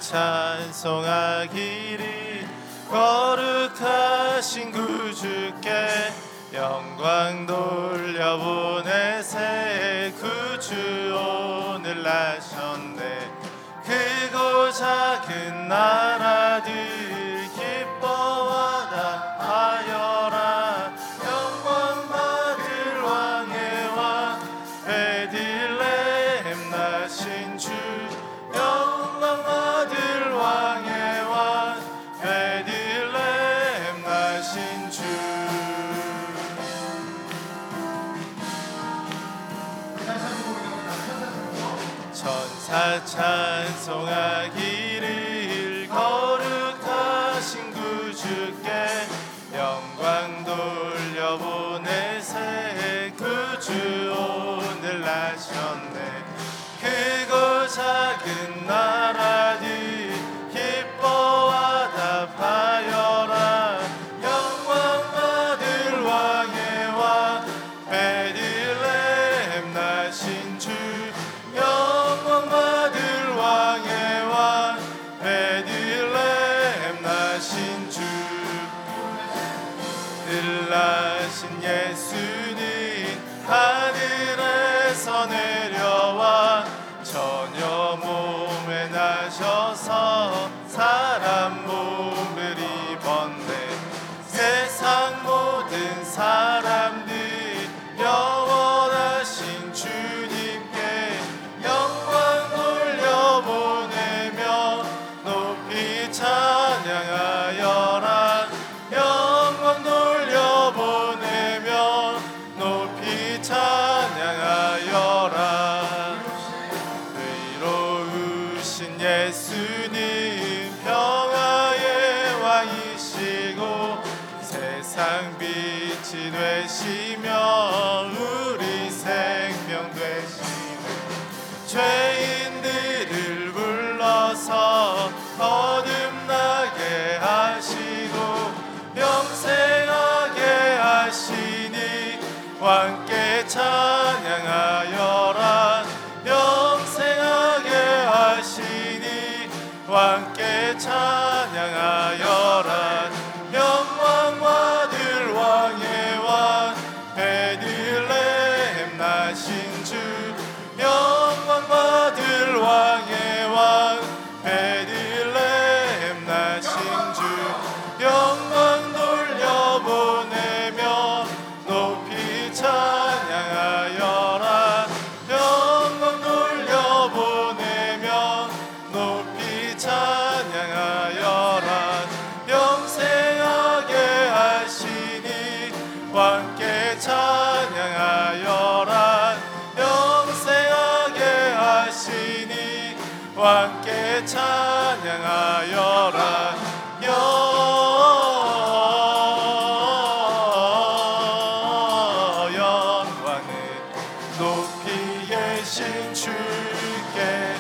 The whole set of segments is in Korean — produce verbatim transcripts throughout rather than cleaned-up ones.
찬송하기를 거룩하신 구주께 영광 돌려보내세. 구주 오늘 나셨네. 크고 작은 나라들 기뻐하다 하여라. 영광 받을 왕의 왕 베들레헴 나신 주. 영광 받을 왕의 왕 베들레헴 나신 주. 천사 찬송하기를 거룩하신 구주께 영광 돌려보내세. 구주 오늘 나셨네. 크고 작은 나라들 기뻐하다 하여라. 영광 받을 왕의 왕 베들레헴 나신 주. 영광 받을 왕의 왕 베들레헴 나신 주. 늘 나신 예수님 하늘에서 내려와 처녀 몸에 나셔서 사람 몸을 입었네. 세상 모든 사람들 영원하신 주님께 영광 돌려보내며 높이 찬양하여라. 영광 돌려보내며 높이 찬양하여라. 의로우신 예수님 평화의 왕이시고 세상 빛이 되시며 우리 생명 되시네. 죄인들을 불러서 거듭나게 하시고 영생하게 하시니 왕께 찬양하여라. 영생하게 하시니 왕께 찬양하여라. 영광 받을 왕의 왕 베들레헴 나신 주. 영광 받을 왕의 왕 베들레헴 나신 주. 영광 돌려보내며 높이 찬양하여라. 영광 돌려보내며 높이 찬양하여라. 영생하게 하시니 왕께 찬양하여라. 영생하게 하시니 왕께 찬양하여라. 영광은 높이 계신 주께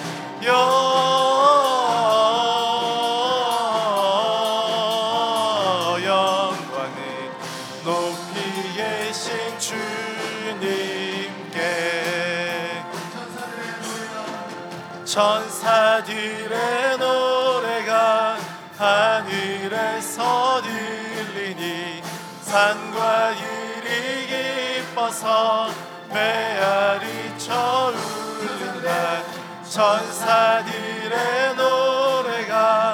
영광은 높이 계신 주님께. 천사들의 노래가 하늘에서 들리니 산과 들이 기뻐서 메아리 쳐 울린다. 천사들의 노래가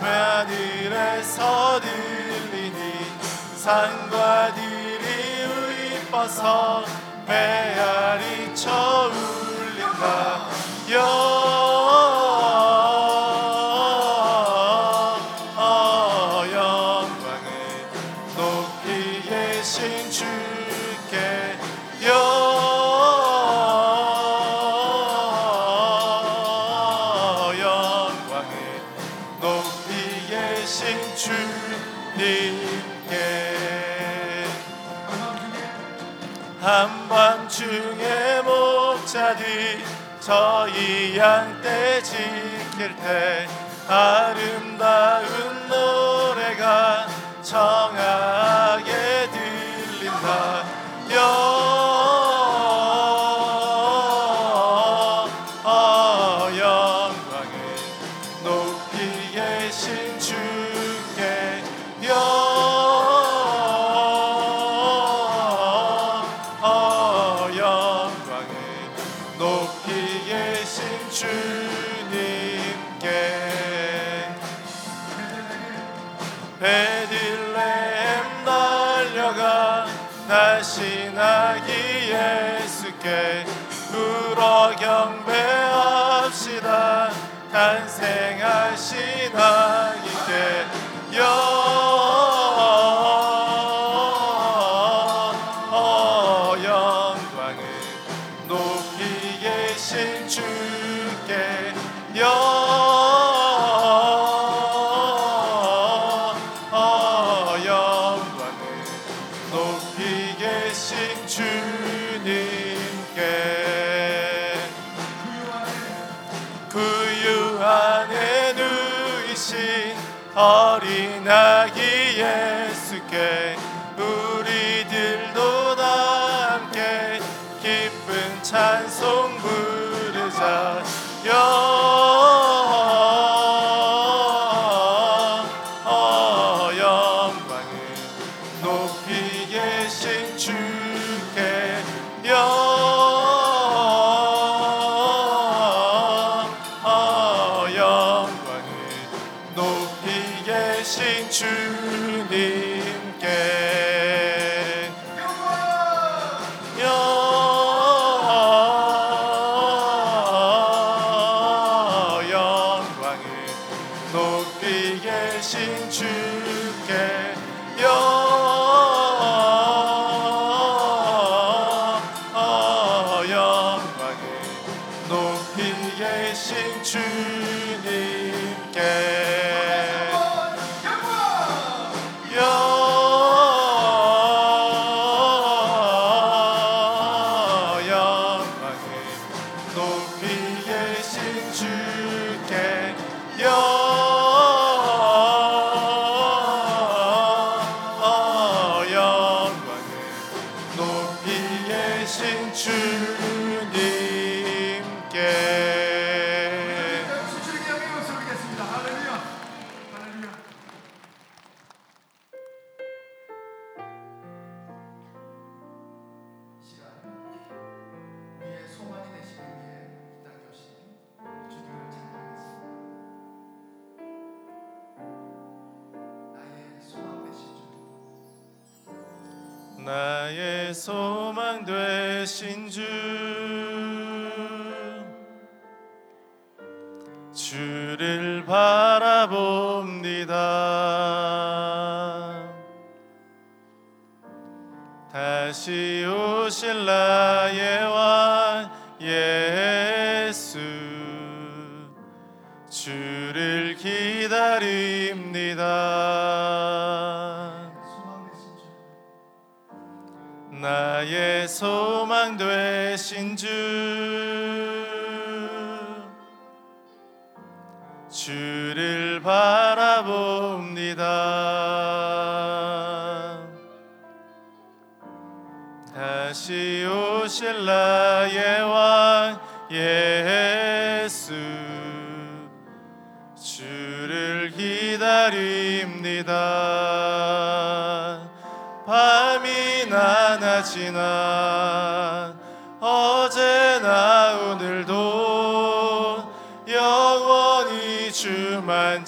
하늘에서 들리니 산과 들이 기뻐서 메아리 쳐 울린다. 영광은 높이 계신 주께 영광은 높이 계신 주님께. 한밤중에 목자들 저희 양떼 지킬 때 아름다운 노래가 청하게 들린다. 영광을 높이 다시 나기 예수께 불어 경배합시다. 탄생하신 아기께 영 어, 영광을 높이 계신 주께 영 어, 영광을 높이 계신 주님께 구유 안에 누이신 어린 아기 예수께 우리들도 다 함께 기쁜 찬송 부르자. 영 어, 영광을 높이 계신 주께 영 어, 영광을 높이 계신 주님께 영 영광을 높이 계신 주께 영 어, 영광을 높이 계신 주님께 영 영광을 높이 계신 주께 영 어, 영광을 높이 계신 주님께 주님께 영광을 올리겠습니다. 할렐루야, 할렐루야. 시간 우리의 소망이 되시기 위해 이 땅에 오신 주님을 찬양하겠습니다. 나의 소망 되신 주, 나의 소망 되신 주 주를 바라봅니다. 다시 오실 나의 왕 예수 주를 기다립니다. 소망 되신 주, 나의 소망 되신 주 주를 바라봅니다. 다시 오실 나의 왕 예수 주를 기다립니다. 밤이나 낮이나 어제나 오늘도 영원히 주만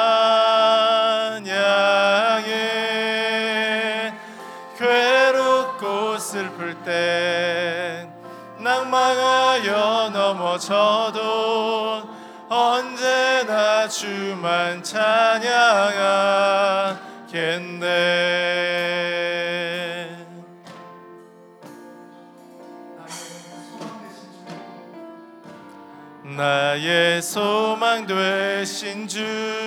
찬양해. 괴롭고 슬플 땐 낭망하여 넘어져도 언제나 주만 찬양하겠네. 나의 소망 되신 주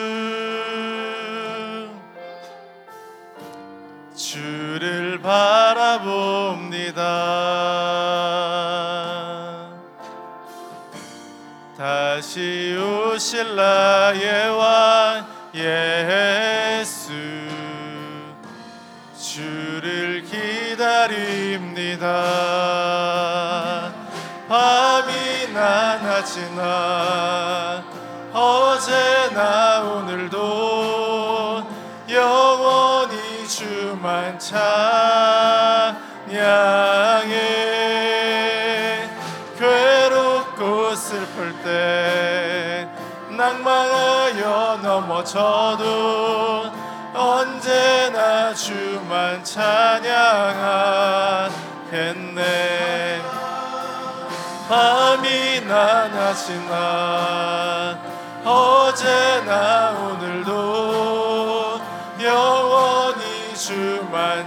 주를 바라봅니다. 다시 오실 나의 왕 예수 주를 기다립니다. 밤이나 낮이나 어제나 오늘도 영원히 주만 찬양해. 괴롭고 슬플 때 낭망하여 넘어져도 언제나 주만 찬양하겠네. 밤이나 낮이나 어제나 오늘도 영원히 주만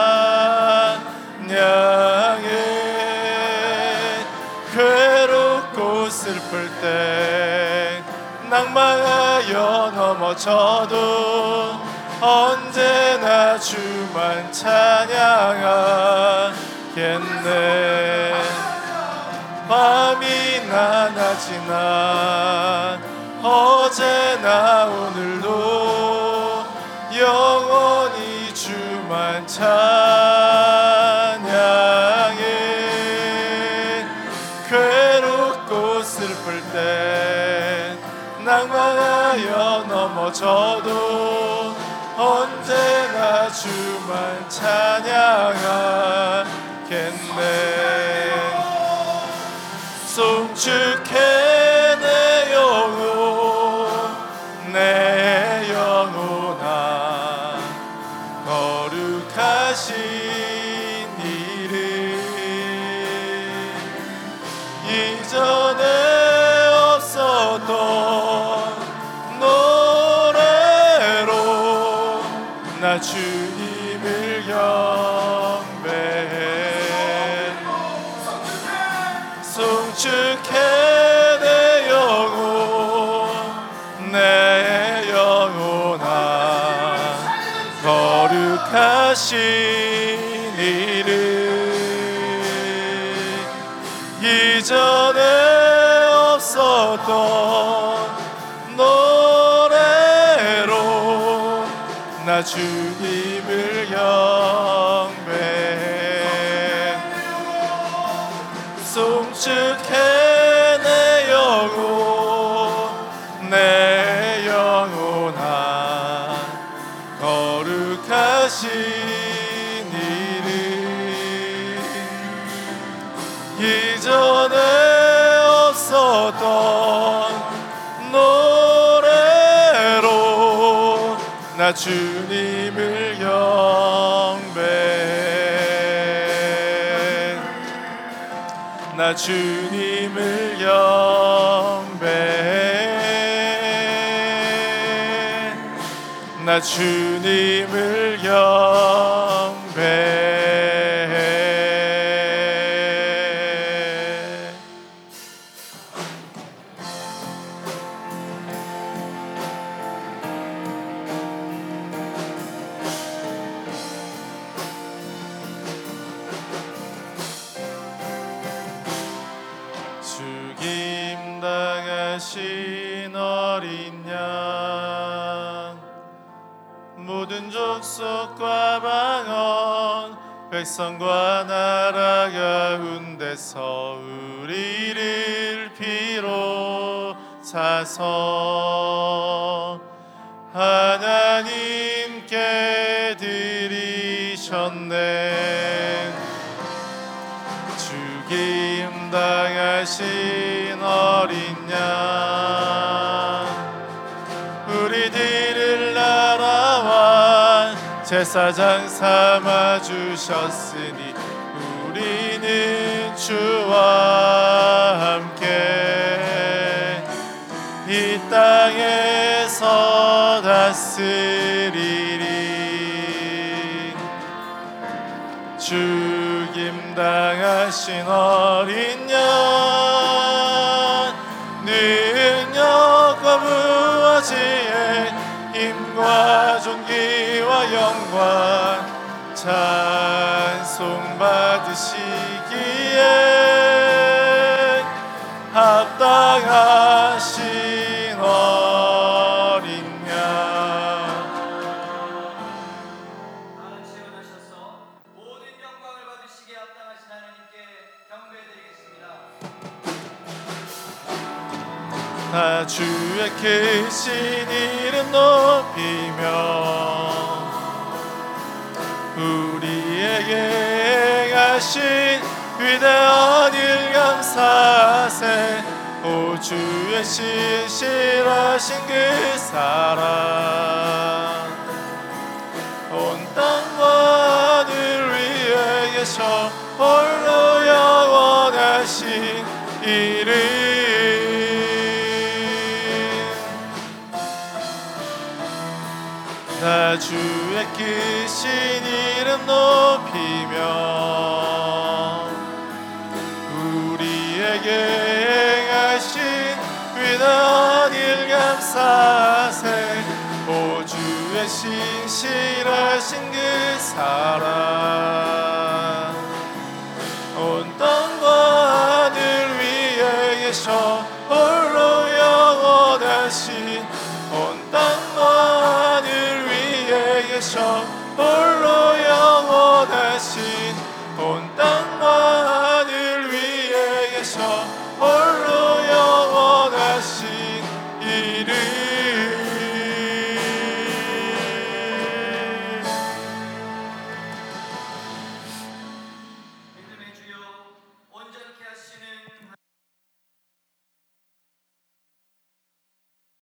찬양해. 괴롭고 슬플 때 낭망하여 넘어져도 언제나 주만 찬양하겠네. 밤이나 낮이나 어제나 오늘도 영원히 주만 찬양해. 괴롭고 슬플 때 낭망하여 넘어져도 언제나 주만 찬양하겠네. 송축해 내 영혼 내 영혼아 거룩하신 이름. 이전에 없었던 노래로 나 주님을 경배해. 송축해 내 영혼 내 영혼아 거룩하신 이름. 이전에 없었던 노래로 나 주님을 경배해. 송축해 내 영혼 내 영혼아 거룩하신 이름. 이전에 없었던 노래로 나 주님을 경배해. 나 주님을 경배해. 나 주님을 경배해. 죽임 당하신 어린 양 모든 족속과 방언 백성과 나라 가운데서 우리를 비롯하서 하나님께 드리셨네. 죽임 당하신 어린 양 우리들을 나라와 제사장 삼아 주셨으니 우리는 주와 함께 이 땅에서 다스리리. 죽임 당하신 어린 양 능력과 무어지의 힘과 존귀와 영광 찬송 받으시기에 합당하신 어린 양. 나는 채워나셔서 모든 영광을 받으시기에 합당하신 하나님께 경배드리겠습니다. 나 주의 크신 이름 높이며 우리에게 행하신 위대한 일 감사하세. 오 주의 신실하신 그 사랑 계셔 홀로 영원하신 이름 나 주의 크신 이름 높이며 우리에게 행하신 위대한 일 감사하세 오 주의 신실하신 그 사랑 온 땅과 하늘 위에 계셔 홀로 영원하신 온 땅과 하늘 위에 계셔 홀로